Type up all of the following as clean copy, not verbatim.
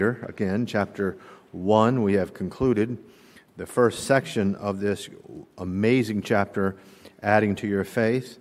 Again, chapter 1, we have concluded the first section of this amazing chapter, adding to your faith.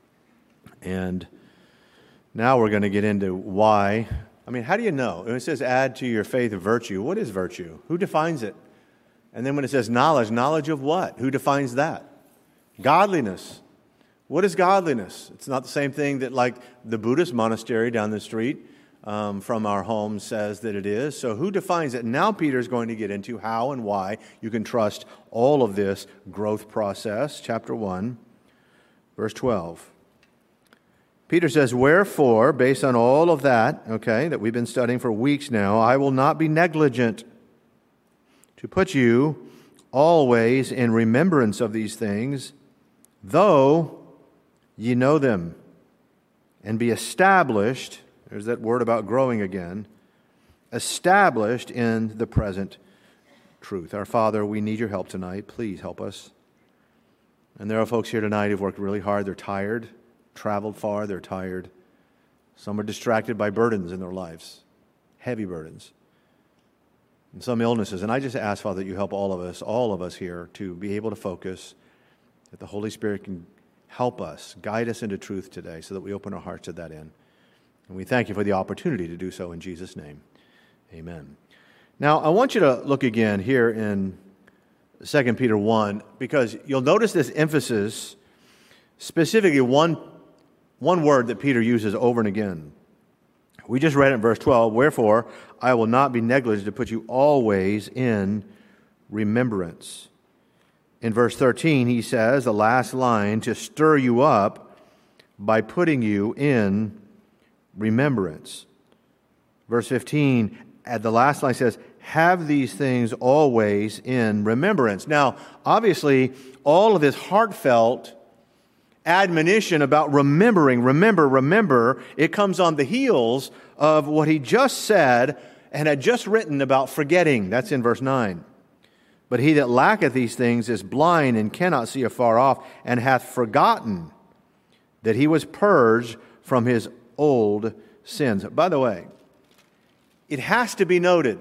And now we're going to get into why. I mean, how do you know? When it says add to your faith virtue, what is virtue? Who defines it? And then when it says knowledge, knowledge of what? Who defines that? Godliness. What is godliness? It's not the same thing that like the Buddhist monastery down the street from our home says that it is. So who defines it? Now Peter's going to get into how and why you can trust all of this growth process. Chapter 1, verse 12. Peter says, "Wherefore, based on all of that, that we've been studying for weeks now, I will not be negligent to put you always in remembrance of these things, though ye know them, and be established," there's that word about growing again, "established in the present truth." Our Father, we need your help tonight. Please help us. And there are folks here tonight who've worked really hard. They're tired, traveled far, they're tired. Some are distracted by burdens in their lives, heavy burdens, and some illnesses. And I just ask, Father, that you help all of us here to be able to focus, that the Holy Spirit can help us, guide us into truth today so that we open our hearts to that end. And we thank you for the opportunity to do so in Jesus' name. Amen. Now, I want you to look again here in 2 Peter 1, because you'll notice this emphasis, specifically one word that Peter uses over and again. We just read it in verse 12, "Wherefore, I will not be negligent to put you always in remembrance." In verse 13, he says, the last line, "to stir you up by putting you in remembrance." Verse 15, at the last line says, "have these things always in remembrance." Now, obviously, all of this heartfelt admonition about remember, it comes on the heels of what he just said and had just written about forgetting. That's in verse 9. "But he that lacketh these things is blind and cannot see afar off, and hath forgotten that he was purged from his old sins." By the way, it has to be noted,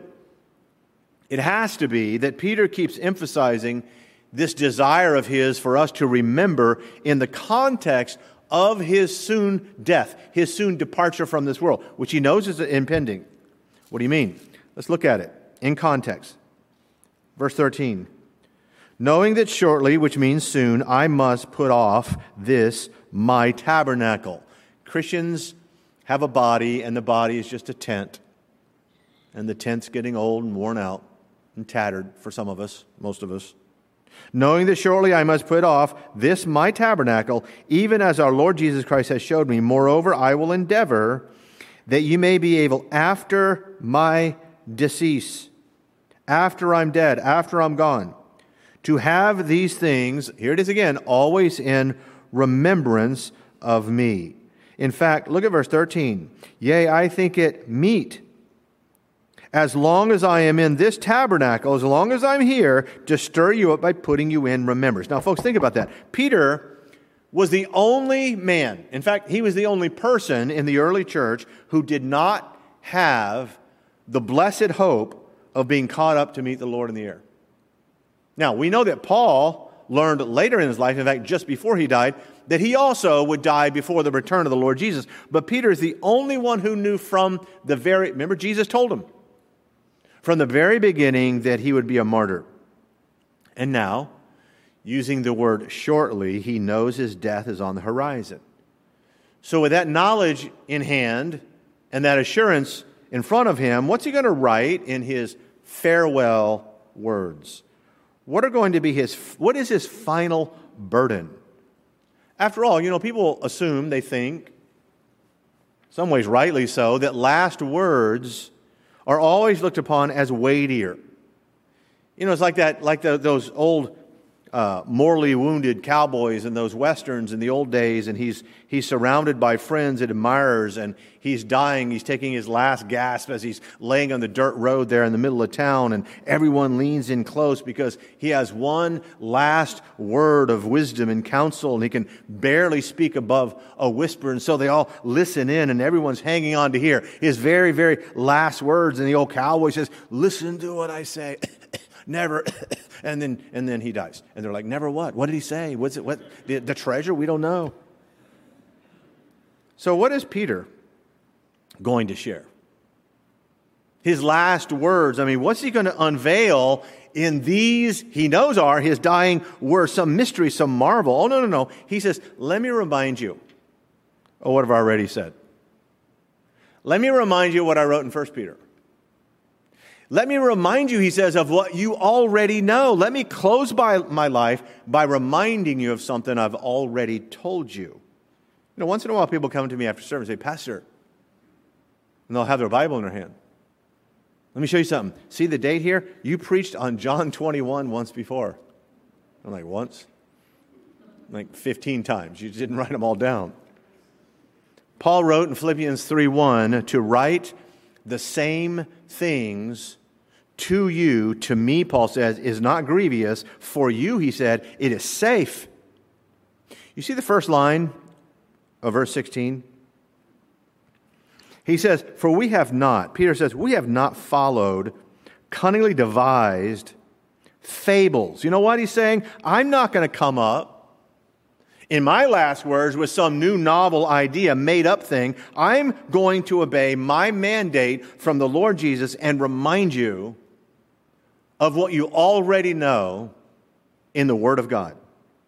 it has to be that Peter keeps emphasizing this desire of his for us to remember in the context of his soon death, his soon departure from this world, which he knows is impending. What do you mean? Let's look at it in context. Verse 13, "knowing that shortly," which means soon, "I must put off this my tabernacle." Christians have a body, and the body is just a tent. And the tent's getting old and worn out and tattered for some of us, most of us. "Knowing that shortly I must put off this my tabernacle, even as our Lord Jesus Christ has showed me. Moreover, I will endeavor that you may be able after my decease, after I'm dead, after I'm gone, to have these things," here it is again, "always in remembrance of me." In fact, look at verse 13. "Yea, I think it meet, as long as I am in this tabernacle, as long as I'm here, to stir you up by putting you in remembrance." Now, folks, think about that. Peter was the only man, in fact, he was the only person in the early church who did not have the blessed hope of being caught up to meet the Lord in the air. Now, we know that Paul learned later in his life, in fact, just before he died, that he also would die before the return of the Lord Jesus. But Peter is the only one who knew remember, Jesus told him from the very beginning that he would be a martyr. And now, using the word shortly, he knows his death is on the horizon. So with that knowledge in hand and that assurance in front of him, what's he going to write in his farewell words? What is his final burden? After all, people assume, they think, some ways rightly so, that last words are always looked upon as weightier. It's like that, those old mortally wounded cowboys in those westerns in the old days, and he's surrounded by friends and admirers, and he's dying. He's taking his last gasp as he's laying on the dirt road there in the middle of town, and everyone leans in close because he has one last word of wisdom and counsel, and he can barely speak above a whisper, and so they all listen in, and everyone's hanging on to hear his very, very last words, and the old cowboy says, "Listen to what I say." Never, and then he dies. And they're like, "Never what? What did he say? What's it? What the treasure? We don't know." So what is Peter going to share? His last words. I mean, what's he going to unveil in these, he knows are his dying words, some mystery, some marvel? Oh, no. He says, let me remind you of what I've already said. Let me remind you of what I wrote in 1 Peter. Let me remind you, he says, of what you already know. Let me close my life by reminding you of something I've already told you. You know, once in a while people come to me after service and say, "Pastor," and they'll have their Bible in their hand. "Let me show you something. See the date here? You preached on John 21 once before." I'm like, "Once?" Like 15 times. You didn't write them all down. Paul wrote in Philippians 3:1 to write the same things to you, to me, Paul says, is not grievous. For you, he said, it is safe. You see the first line of verse 16? He says, for we have not, Peter says, we have not followed cunningly devised fables. You know what he's saying? I'm not going to come up in my last words with some new novel idea, made up thing. I'm going to obey my mandate from the Lord Jesus and remind you of what you already know in the Word of God.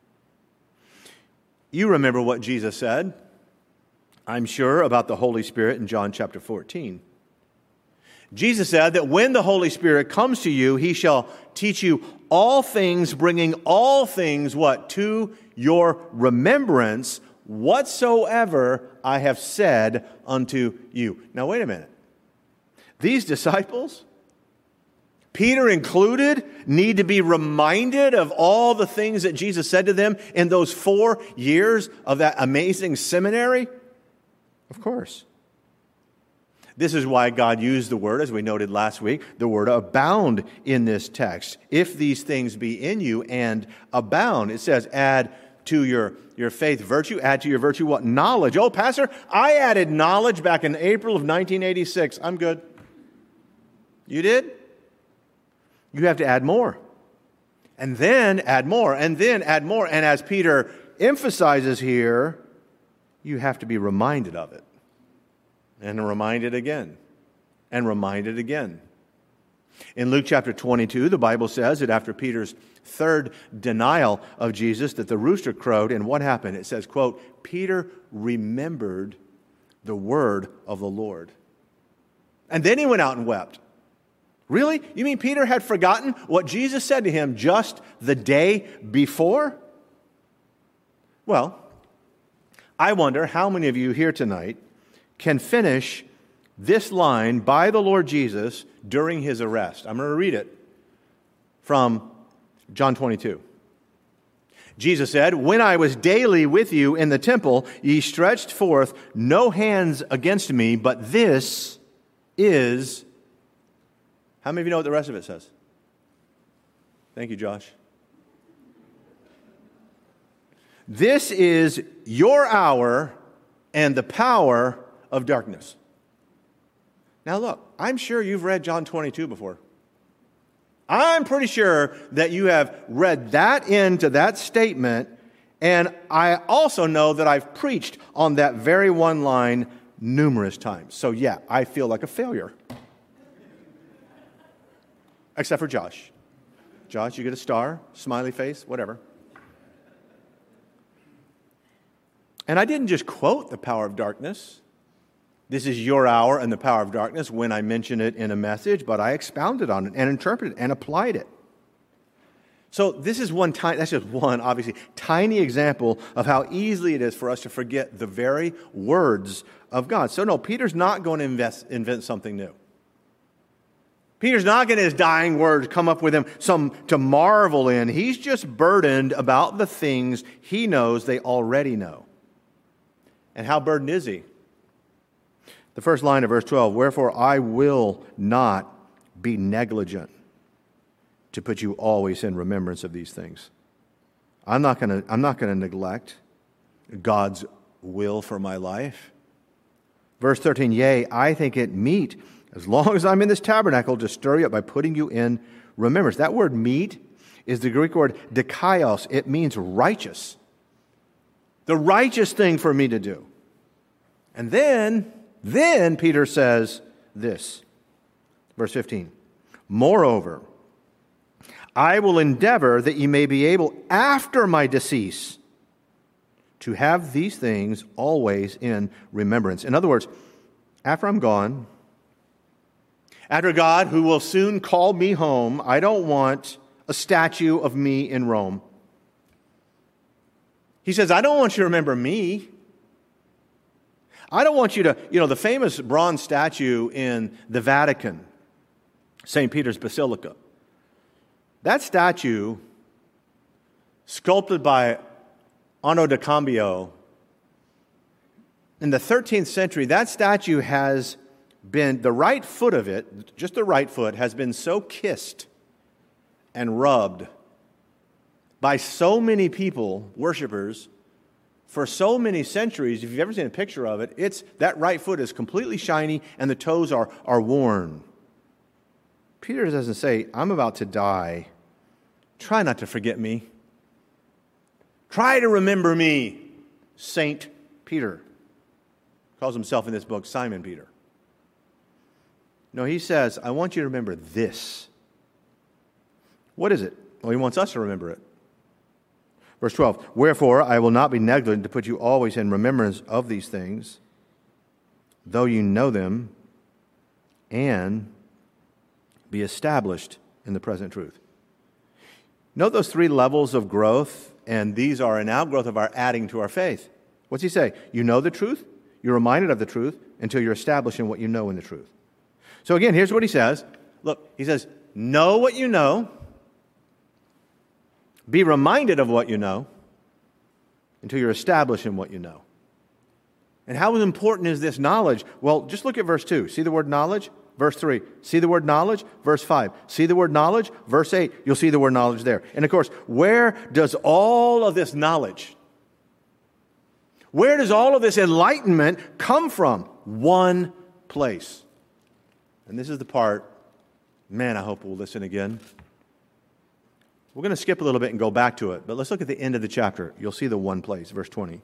You remember what Jesus said, I'm sure, about the Holy Spirit in John chapter 14. Jesus said that when the Holy Spirit comes to you, He shall teach you all things, bringing all things, what? To your remembrance, whatsoever I have said unto you. Now, wait a minute. These disciples, Peter included, need to be reminded of all the things that Jesus said to them in those 4 years of that amazing seminary? Of course. This is why God used the word, as we noted last week, the word abound in this text. If these things be in you and abound, it says add to your faith virtue, add to your virtue what? Knowledge. Oh, Pastor, I added knowledge back in April of 1986. I'm good. You did? You have to add more. And then add more, and then add more. And as Peter emphasizes here, you have to be reminded of it. And reminded again. And reminded again. In Luke chapter 22, the Bible says that after Peter's third denial of Jesus, that the rooster crowed, and what happened? It says, quote, Peter remembered the word of the Lord. And then he went out and wept. Really? You mean Peter had forgotten what Jesus said to him just the day before? Well, I wonder how many of you here tonight can finish this line by the Lord Jesus during his arrest. I'm going to read it from John 22. Jesus said, when I was daily with you in the temple, ye stretched forth no hands against me, but this is... How many of you know what the rest of it says? Thank you, Josh. This is your hour and the power of darkness. Now look, I'm sure you've read John 22 before. I'm pretty sure that you have read that into that statement, and I also know that I've preached on that very one line numerous times. So yeah, I feel like a failure. Except for Josh. Josh, you get a star, smiley face, whatever. And I didn't just quote the power of darkness. This is your hour and the power of darkness when I mention it in a message, but I expounded on it and interpreted it and applied it. So this is that's just one, obviously, tiny example of how easily it is for us to forget the very words of God. So no, Peter's not going to invent something new. Peter's not going to, his dying words, come up with him some to marvel in. He's just burdened about the things he knows they already know. And how burdened is he? The first line of verse 12, wherefore I will not be negligent to put you always in remembrance of these things. I'm not going to neglect God's will for my life. Verse 13, yea, I think it meet, as long as I'm in this tabernacle, to stir you up by putting you in remembrance. That word meet is the Greek word dikaios. It means righteous. The righteous thing for me to do. And then Peter says this, verse 15, moreover, I will endeavor that ye may be able after my decease to have these things always in remembrance. In other words, after I'm gone, after God, who will soon call me home, I don't want a statue of me in Rome. He says, I don't want you to remember me. I don't want you to, the famous bronze statue in the Vatican, St. Peter's Basilica. That statue, sculpted by Anno da Cambio, in the 13th century, that statue has been, the right foot of it, just the right foot, has been so kissed and rubbed by so many people, worshipers, for so many centuries. If you've ever seen a picture of it, that right foot is completely shiny and the toes are worn. Peter doesn't say, I'm about to die. Try not to forget me. Try to remember me, Saint Peter. Calls himself in this book Simon Peter. No, he says, I want you to remember this. What is it? Well, he wants us to remember it. Verse 12, wherefore I will not be negligent to put you always in remembrance of these things, though you know them, and be established in the present truth. Note those three levels of growth, and these are an outgrowth of our adding to our faith. What's he say? You know the truth, you're reminded of the truth, until you're established in what you know in the truth. So again, here's what he says. Look, he says, know what you know, be reminded of what you know, until you're established in what you know. And how important is this knowledge? Well, just look at verse 2. See the word knowledge? Verse 3. See the word knowledge? Verse 5. See the word knowledge? Verse 8. You'll see the word knowledge there. And of course, where does all of this knowledge, where does all of this enlightenment come from? One place. And this is the part, man, I hope we'll listen again. We're going to skip a little bit and go back to it, but let's look at the end of the chapter. You'll see the one place, verse 20.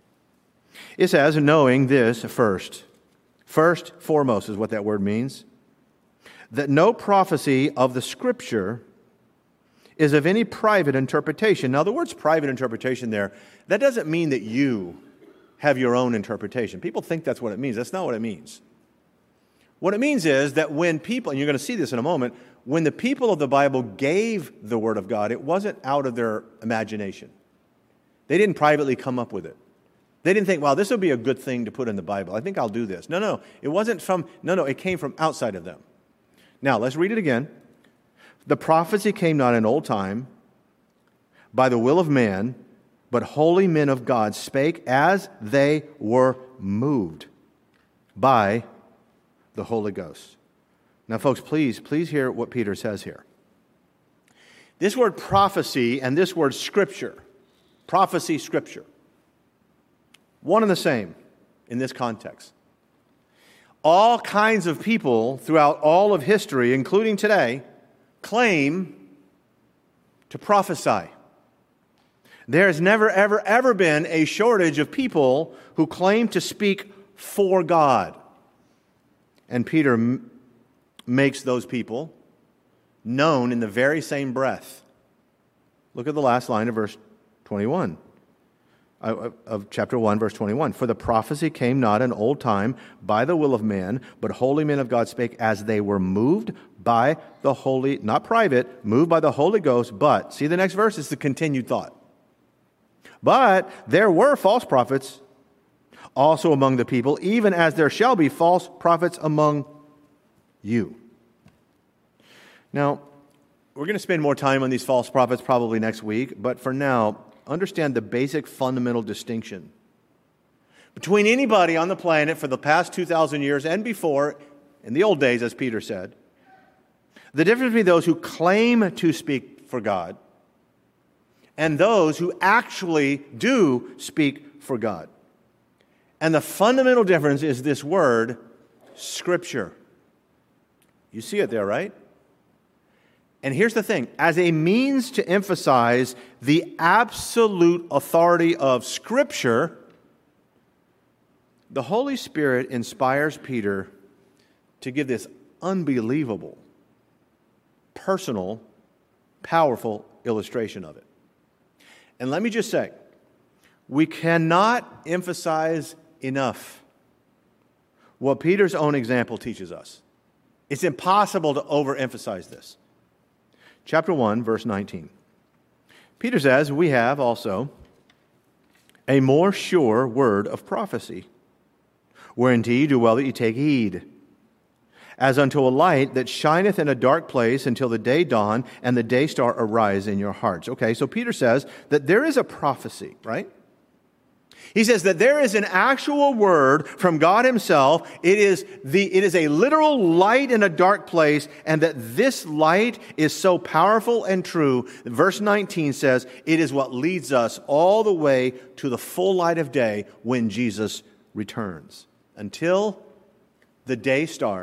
It says, knowing this first. First, foremost is what that word means. That no prophecy of the Scripture is of any private interpretation. Now, the word's private interpretation there, that doesn't mean that you have your own interpretation. People think that's what it means. That's not what it means. What it means is that when people, and you're going to see this in a moment, when the people of the Bible gave the Word of God, it wasn't out of their imagination. They didn't privately come up with it. They didn't think, wow, this would be a good thing to put in the Bible. I think I'll do this. No, it wasn't it came from outside of them. Now, let's read it again. The prophecy came not in old time by the will of man, but holy men of God spake as they were moved by the Holy Ghost. Now, folks, please hear what Peter says here. This word prophecy and this word scripture, prophecy, scripture, one and the same in this context. All kinds of people throughout all of history, including today, claim to prophesy. There has never, ever been a shortage of people who claim to speak for God. And Peter makes those people known in the very same breath. Look at the last line of verse 21. Of chapter 1, verse 21. For the prophecy came not in old time by the will of man, but holy men of God spake as they were moved by the Holy, not private, moved by the Holy Ghost, but, see the next verse, it's the continued thought. But there were false prophets also among the people, even as there shall be false prophets among you. Now, we're going to spend more time on these false prophets probably next week, but for now, understand the basic fundamental distinction between anybody on the planet for the past 2,000 years and before, in the old days, as Peter said, the difference between those who claim to speak for God and those who actually do speak for God. And the fundamental difference is this word, Scripture. You see it there, right? And here's the thing. As a means to emphasize the absolute authority of Scripture, the Holy Spirit inspires Peter to give this unbelievable, personal, powerful illustration of it. And let me just say, we cannot emphasize enough what Peter's own example teaches us. It's impossible to overemphasize this. Chapter 1, verse 19. Peter says, we have also a more sure word of prophecy, whereunto you do well that you take heed, as unto a light that shineth in a dark place until the day dawn and the day star arise in your hearts. Okay, so Peter says that there is a prophecy, right? He says that there is an actual word from God himself. It is a literal light in a dark place, and that this light is so powerful and true. Verse 19 says, it is what leads us all the way to the full light of day when Jesus returns. Until the day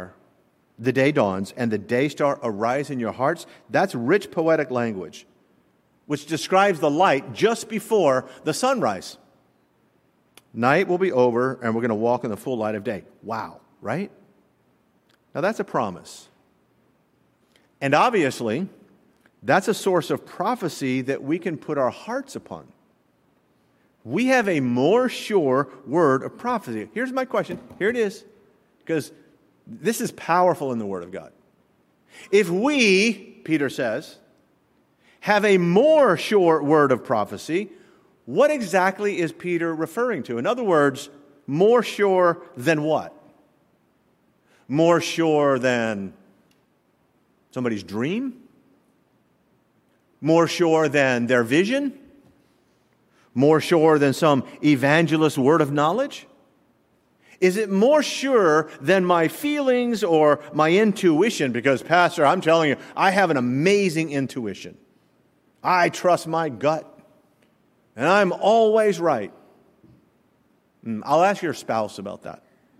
dawns and the day star arise in your hearts. That's rich poetic language, which describes the light just before the sunrise. Night will be over, and we're going to walk in the full light of day. Wow, right? Now that's a promise. And obviously, that's a source of prophecy that we can put our hearts upon. We have a more sure word of prophecy. Here's my question. Here it is. Because this is powerful in the Word of God. If we, Peter says, have a more sure word of prophecy, what exactly is Peter referring to? In other words, more sure than what? More sure than somebody's dream? More sure than their vision? More sure than some evangelist word of knowledge? Is it more sure than my feelings or my intuition? Because, Pastor, I'm telling you, I have an amazing intuition. I trust my gut. And I'm always right. I'll ask your spouse about that.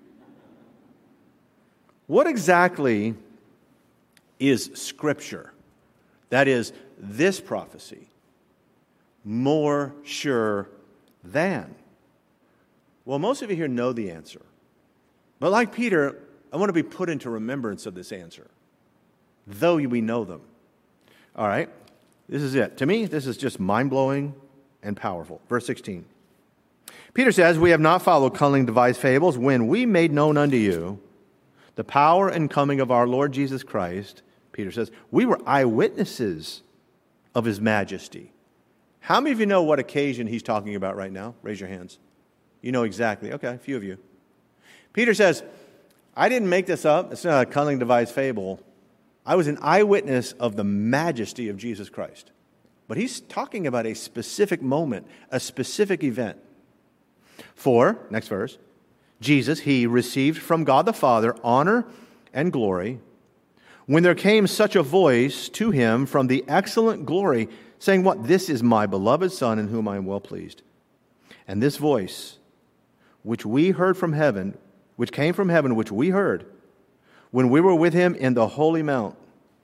What exactly is Scripture? That is, this prophecy, more sure than? Well, most of you here know the answer. But like Peter, I want to be put into remembrance of this answer, though we know them. All right, this is it. To me, this is just mind-blowing and powerful. Verse 16. Peter says, we have not followed cunning devised fables when we made known unto you the power and coming of our Lord Jesus Christ. Peter says, we were eyewitnesses of his majesty. How many of you know what occasion he's talking about right now? Raise your hands. You know exactly. Okay, a few of you. Peter says, I didn't make this up. It's not a cunning devised fable. I was an eyewitness of the majesty of Jesus Christ. But he's talking about a specific moment, a specific event. For, next verse, Jesus, he received from God the Father honor and glory when there came such a voice to him from the excellent glory, saying, what? This is my beloved Son in whom I am well pleased. And this voice, which we heard from heaven, which came from heaven, which we heard when we were with him in the holy mount,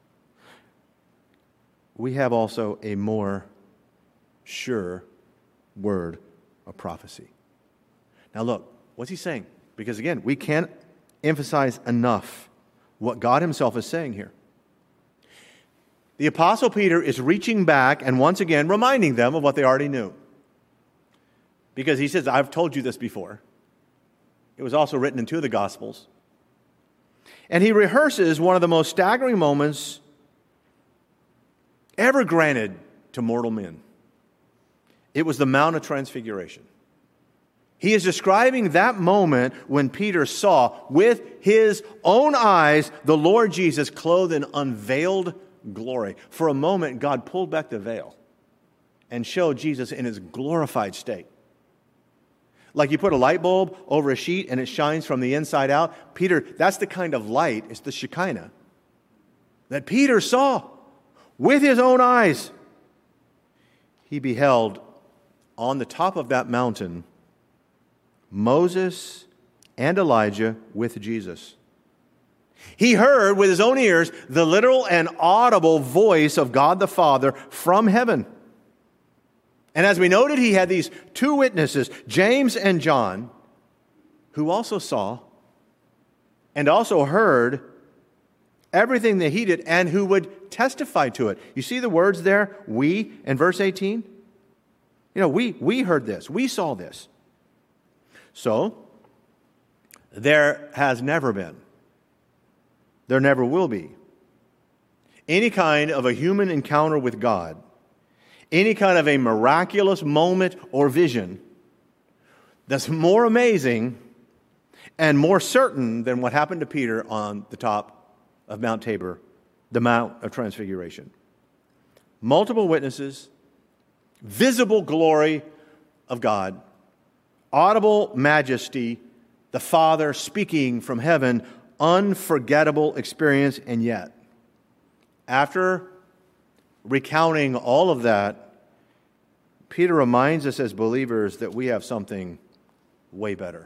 we have also a more sure word of prophecy. Now look, what's he saying? Because again, we can't emphasize enough what God himself is saying here. The Apostle Peter is reaching back and once again reminding them of what they already knew. Because he says, I've told you this before. It was also written in two of the Gospels. And he rehearses one of the most staggering moments ever granted to mortal men. It was the Mount of Transfiguration. He is describing that moment when Peter saw with his own eyes the Lord Jesus clothed in unveiled glory. For a moment, God pulled back the veil and showed Jesus in his glorified state. Like you put a light bulb over a sheet and it shines from the inside out. Peter, that's the kind of light, it's the Shekinah, that Peter saw with his own eyes. He beheld on the top of that mountain Moses and Elijah with Jesus. He heard with his own ears the literal and audible voice of God the Father from heaven. And as we noted, he had these two witnesses, James and John, who also saw and also heard everything that he did and who would testify to it. You see the words there, we, in verse 18? You know, we heard this. We saw this. So, there has never been, there never will be, any kind of a human encounter with God, any kind of a miraculous moment or vision that's more amazing and more certain than what happened to Peter on the top of Mount Tabor, the Mount of Transfiguration. Multiple witnesses, visible glory of God, audible majesty, the Father speaking from heaven, unforgettable experience, and yet, after recounting all of that, Peter reminds us as believers that we have something way better.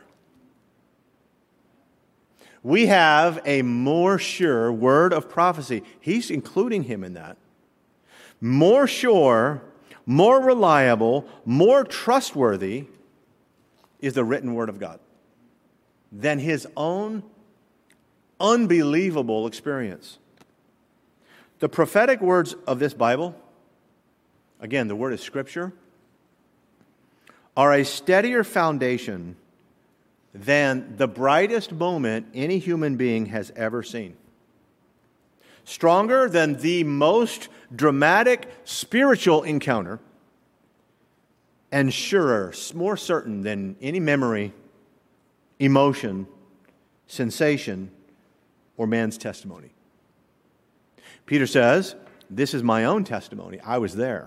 We have a more sure word of prophecy. He's including him in that. More sure, more reliable, more trustworthy is the written word of God than his own unbelievable experience. The prophetic words of this Bible, again, the word is Scripture, are a steadier foundation than the brightest moment any human being has ever seen. Stronger than the most dramatic spiritual encounter, and surer, more certain than any memory, emotion, sensation, or man's testimony. Peter says, this is my own testimony. I was there.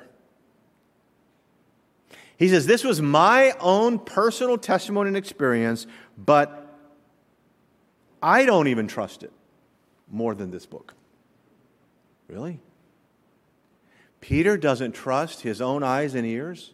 He says, this was my own personal testimony and experience, but I don't even trust it more than this book. Really? Peter doesn't trust his own eyes and ears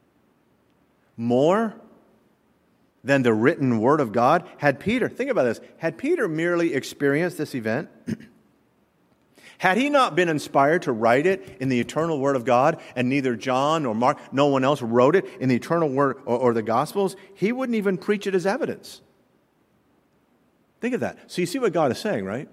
more than the written Word of God? Had Peter, think about this, had Peter merely experienced this event? Had he not been inspired to write it in the eternal Word of God, and neither John nor Mark, no one else wrote it in the eternal Word or the Gospels, he wouldn't even preach it as evidence. Think of that. So you see what God is saying, right?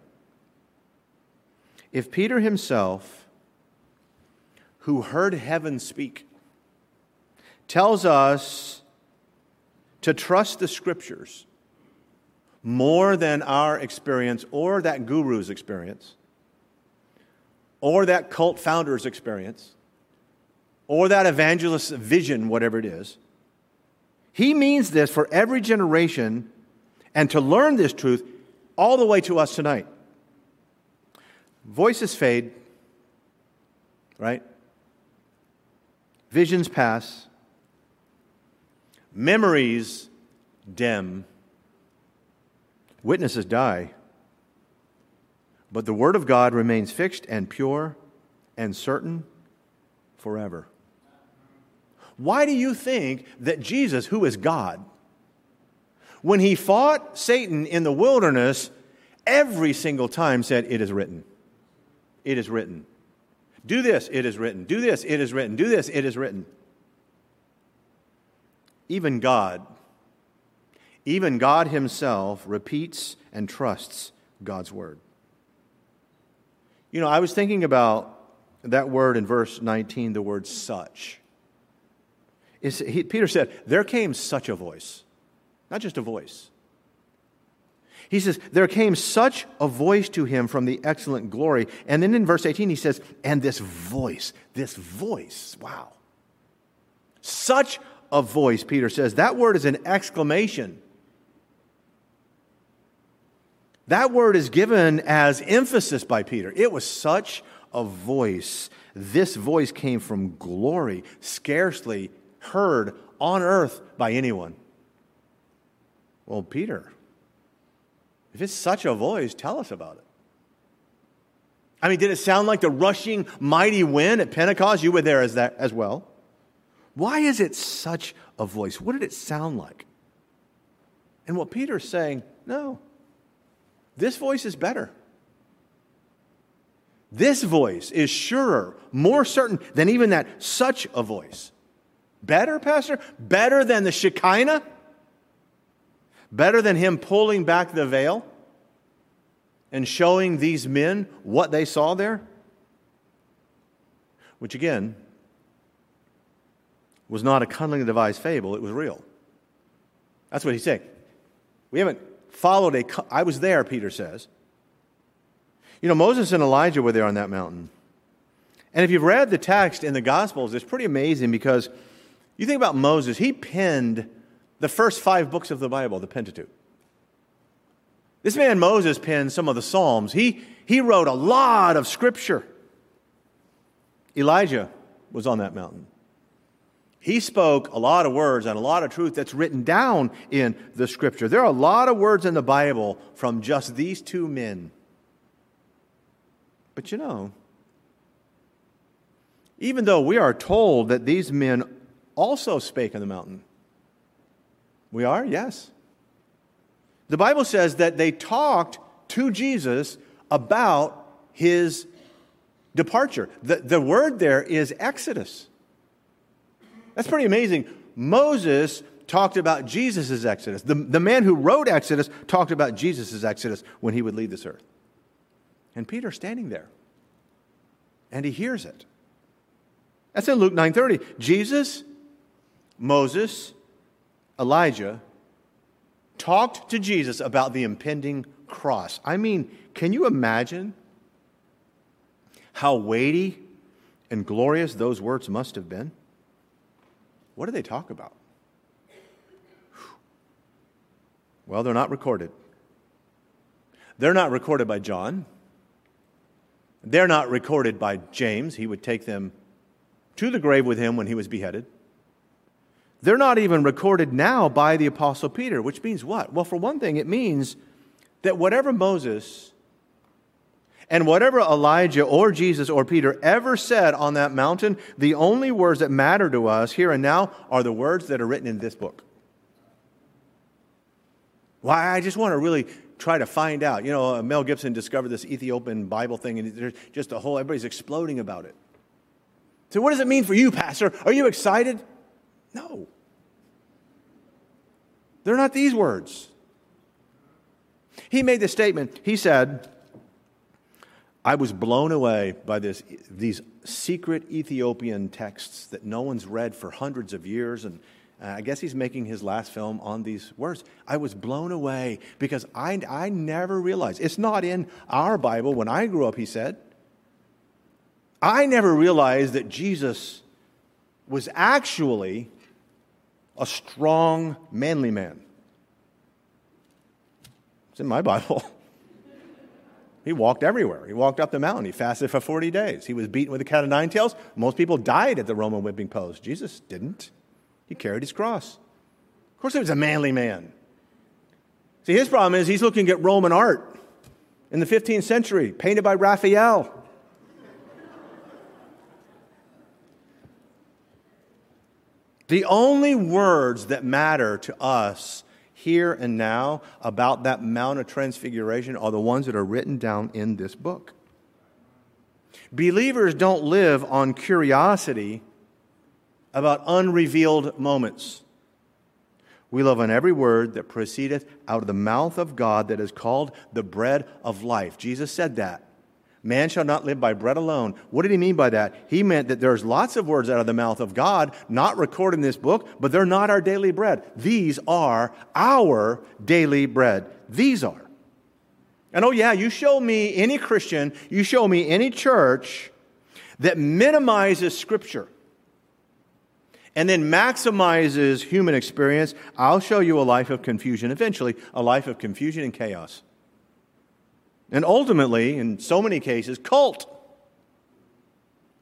If Peter himself, who heard heaven speak, tells us to trust the Scriptures more than our experience or that guru's experience, or that cult founder's experience, or that evangelist's vision, whatever it is. He means this for every generation, and to learn this truth all the way to us tonight. Voices fade, right? Visions pass. Memories dim. Witnesses die. But the Word of God remains fixed and pure and certain forever. Why do you think that Jesus, who is God, when he fought Satan in the wilderness, every single time said, "It is written. It is written. Do this, it is written. Do this, it is written. Do this, it is written." Even God himself repeats and trusts God's Word. You know, I was thinking about that word in verse 19, the word such. Peter said, there came such a voice. Not just a voice. He says, there came such a voice to him from the excellent glory. And then in verse 18 he says, and this voice, wow. Such a voice, Peter says. That word is an exclamation. That word is given as emphasis by Peter. It was such a voice. This voice came from glory, scarcely heard on earth by anyone. Well, Peter, if it's such a voice, tell us about it. I mean, did it sound like the rushing mighty wind at Pentecost? You were there as well. Why is it such a voice? What did it sound like? And what Peter's saying, no, this voice is better. This voice is surer, more certain than even that such a voice. Better, Pastor? Better than the Shekinah? Better than him pulling back the veil and showing these men what they saw there? Which again, was not a cunningly devised fable, it was real. That's what he's saying. We haven't followed I was there, Peter says. You know, Moses and Elijah were there on that mountain. And if you've read the text in the Gospels, it's pretty amazing because you think about Moses, he penned the first 5 books of the Bible, the Pentateuch. This man Moses penned some of the Psalms. He wrote a lot of Scripture. Elijah was on that mountain. He spoke a lot of words and a lot of truth that's written down in the Scripture. There are a lot of words in the Bible from just these 2 men. But you know, even though we are told that these men also spake on the mountain, we are, yes. The Bible says that they talked to Jesus about his departure. The word there is Exodus. That's pretty amazing. Moses talked about Jesus' Exodus. The man who wrote Exodus talked about Jesus' Exodus when he would leave this earth. And Peter's standing there. And he hears it. That's in Luke 9:30. Jesus, Moses, Elijah talked to Jesus about the impending cross. I mean, can you imagine how weighty and glorious those words must have been? What did they talk about? Well, they're not recorded. They're not recorded by John. They're not recorded by James. He would take them to the grave with him when he was beheaded. They're not even recorded now by the Apostle Peter, which means what? Well, for one thing, it means that whatever Moses and whatever Elijah or Jesus or Peter ever said on that mountain, the only words that matter to us here and now are the words that are written in this book. Why? I just want to really try to find out. You know, Mel Gibson discovered this Ethiopian Bible thing, and there's just everybody's exploding about it. So what does it mean for you, Pastor? Are you excited? No. They're not these words. He made this statement. He said, I was blown away by these secret Ethiopian texts that no one's read for hundreds of years, and I guess he's making his last film on these words. I was blown away because I never realized. It's not in our Bible. When I grew up, he said, I never realized that Jesus was actually a strong, manly man. It's in my Bible. He walked everywhere. He walked up the mountain. He fasted for 40 days. He was beaten with a cat of 9 tails. Most people died at the Roman whipping post. Jesus didn't. He carried his cross. Of course, he was a manly man. See, his problem is he's looking at Roman art in the 15th century, painted by Raphael. The only words that matter to us here and now about that Mount of Transfiguration are the ones that are written down in this book. Believers don't live on curiosity about unrevealed moments. We live on every word that proceedeth out of the mouth of God that is called the bread of life. Jesus said that. Man shall not live by bread alone. What did he mean by that? He meant that there's lots of words out of the mouth of God, not recorded in this book, but they're not our daily bread. These are our daily bread. These are. And oh yeah, you show me any Christian, you show me any church that minimizes Scripture and then maximizes human experience, I'll show you a life of confusion, eventually a life of confusion and chaos. And ultimately, in so many cases, cult.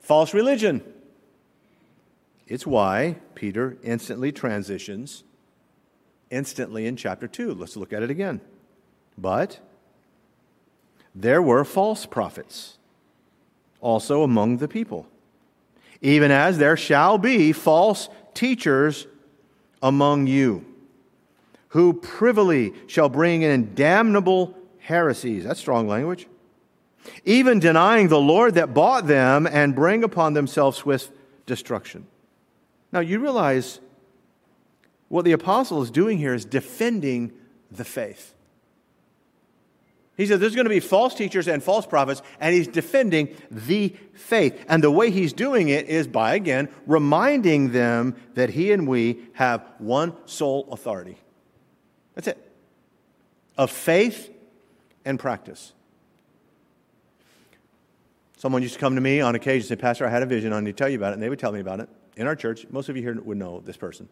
false religion. It's why Peter instantly transitions instantly in chapter 2. Let's look at it again. But there were false prophets also among the people, even as there shall be false teachers among you, who privily shall bring in damnable heresies. That's strong language. Even denying the Lord that bought them, and bring upon themselves swift destruction. Now you realize what the apostle is doing here is defending the faith. He said there's going to be false teachers and false prophets, and he's defending the faith. And the way he's doing it is by, again, reminding them that he and we have one sole authority. That's it. Of faith and practice. Someone used to come to me on occasion and say, Pastor, I had a vision, I need to tell you about it. And they would tell me about it. In our church, most of you here would know this person.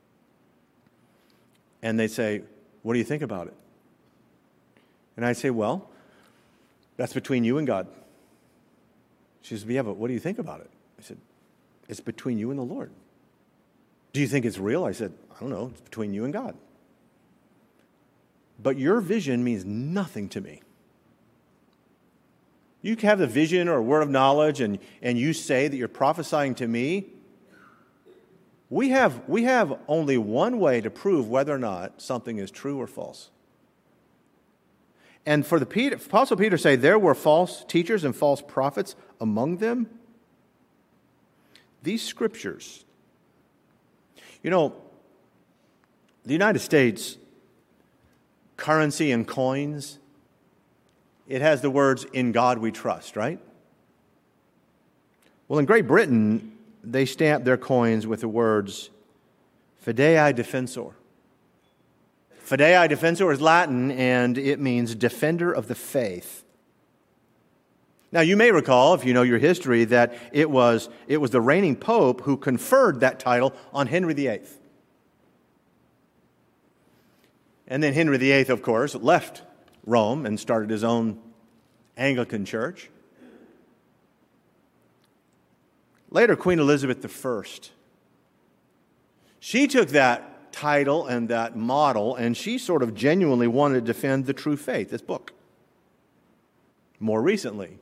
And they'd say, what do you think about it? And I'd say, well, that's between you and God. She said, yeah, but what do you think about it? I said, it's between you and the Lord. Do you think it's real? I said, I don't know, it's between you and God. But your vision means nothing to me. You can have the vision or a word of knowledge and you say that you're prophesying to me. We have only one way to prove whether or not something is true or false. And for the Apostle Peter say there were false teachers and false prophets among them. These scriptures, the United States currency and coins, it has the words, in God we trust, right? Well, in Great Britain, they stamp their coins with the words, Fidei Defensor. Fidei Defensor is Latin, and it means defender of the faith. Now, you may recall, if you know your history, that it was the reigning pope who conferred that title on Henry VIII. And then Henry VIII, of course, left Rome and started his own Anglican church. Later, Queen Elizabeth I, she took that title and that model, and she sort of genuinely wanted to defend the true faith, this book. More recently,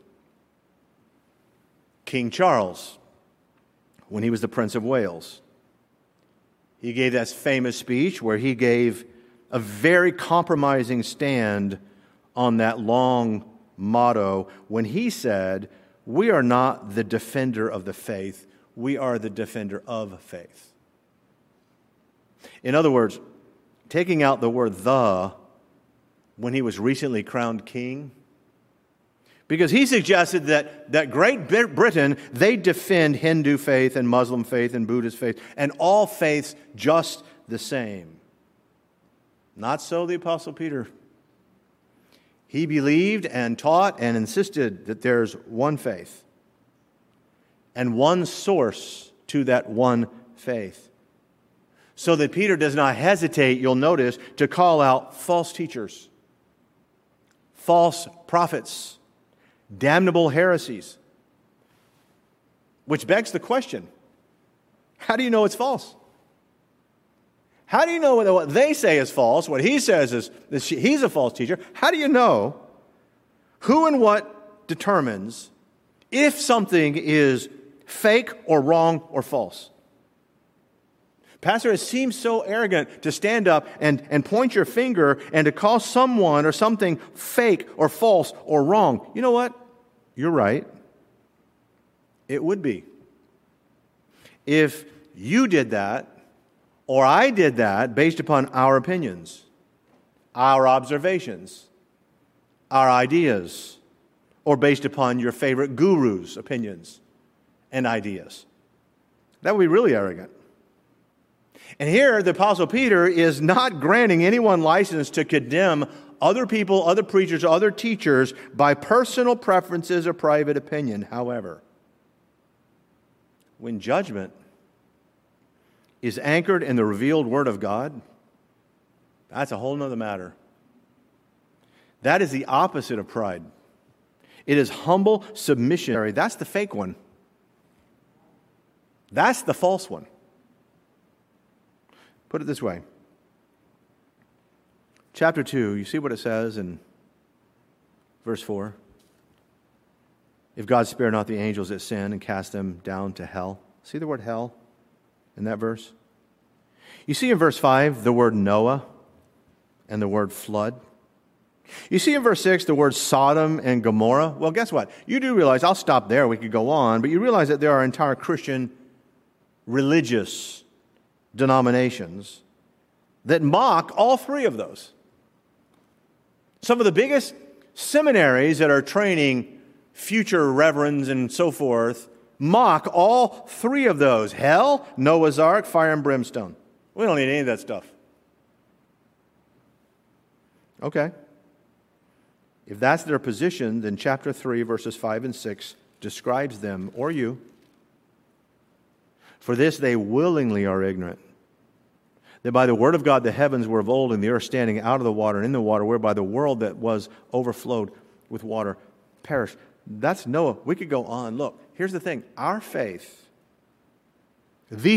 King Charles, when he was the Prince of Wales, he gave that famous speech where he gave a very compromising stand on that long motto when he said, we are not the defender of the faith, we are the defender of faith. In other words, taking out the word the when he was recently crowned king, because he suggested that Great Britain, they defend Hindu faith and Muslim faith and Buddhist faith and all faiths just the same. Not so the Apostle Peter. He believed and taught and insisted that there's one faith and one source to that one faith. So that Peter does not hesitate, you'll notice, to call out false teachers, false prophets, damnable heresies. Which begs the question, how do you know it's false? How do you know what they say is false, what he says is he's a false teacher? How do you know who and what determines if something is fake or wrong or false? Pastor, it seems so arrogant to stand up and point your finger and to call someone or something fake or false or wrong. You know what? You're right. It would be. If you did that, or I did that based upon our opinions, our observations, our ideas, or based upon your favorite guru's opinions and ideas. That would be really arrogant. And here, the Apostle Peter is not granting anyone license to condemn other people, other preachers, other teachers by personal preferences or private opinion. However, when judgment is anchored in the revealed Word of God, that's a whole other matter. That is the opposite of pride. It is humble submission. That's the fake one. That's the false one. Put it this way. Chapter 2, you see what it says in verse 4? If God spare not the angels that sin and cast them down to hell. See the word hell in that verse? You see in verse 5 the word Noah and the word flood. You see in verse 6 the word Sodom and Gomorrah. Well, guess what? You do realize, I'll stop there, we could go on, but you realize that there are entire Christian religious denominations that mock all three of those. Some of the biggest seminaries that are training future reverends and so forth mock all three of those. Hell, Noah's Ark, fire and brimstone. We don't need any of that stuff. Okay. If that's their position, then chapter 3, verses 5 and 6 describes them, or you. For this they willingly are ignorant, that by the word of God the heavens were of old, and the earth standing out of the water and in the water, whereby the world that was overflowed with water perished. That's Noah. We could go on. Look, here's the thing. Our faith, the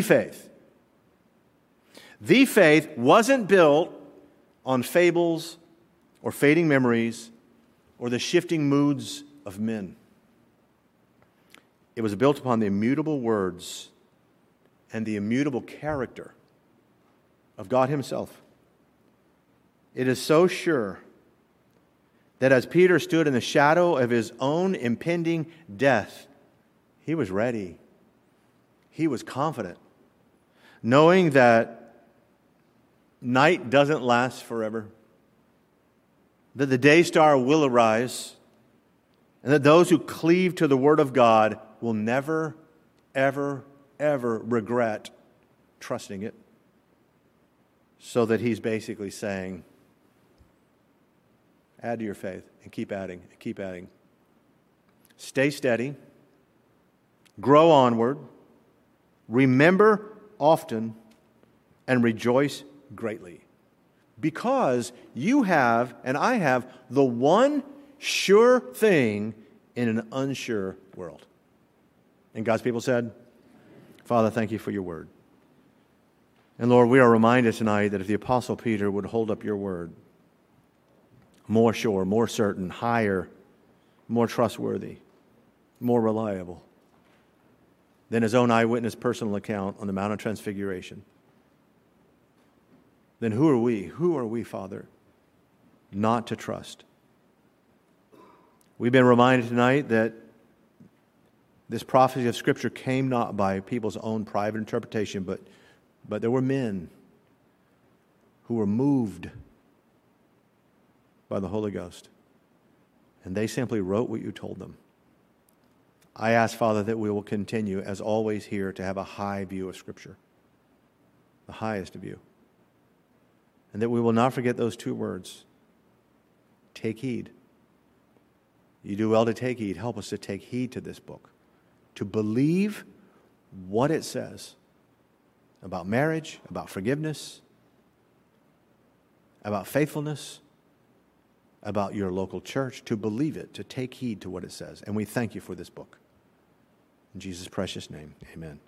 faith wasn't built on fables or fading memories or the shifting moods of men. It was built upon the immutable words and the immutable character of God Himself. It is so sure that as Peter stood in the shadow of his own impending death, he was ready. He was confident, knowing that night doesn't last forever, that the day star will arise, and that those who cleave to the Word of God will never, ever, ever regret trusting it. So that he's basically saying, add to your faith and keep adding and keep adding. Stay steady. Grow onward. Remember often and rejoice greatly. Because you have, and I have, the one sure thing in an unsure world. And God's people said, Father, thank you for your word. And Lord, we are reminded tonight that if the Apostle Peter would hold up your word, more sure, more certain, higher, more trustworthy, more reliable than his own eyewitness personal account on the Mount of Transfiguration, then who are we? Who are we, Father, not to trust? We've been reminded tonight that this prophecy of Scripture came not by people's own private interpretation, but there were men who were moved by the Holy Ghost. And they simply wrote what you told them. I ask, Father, that we will continue, as always here, to have a high view of Scripture. The highest view. And that we will not forget those two words. Take heed. You do well to take heed. Help us to take heed to this book. To believe what it says. About marriage, about forgiveness, about faithfulness, about your local church, to believe it, to take heed to what it says. And we thank you for this book. In Jesus' precious name, amen.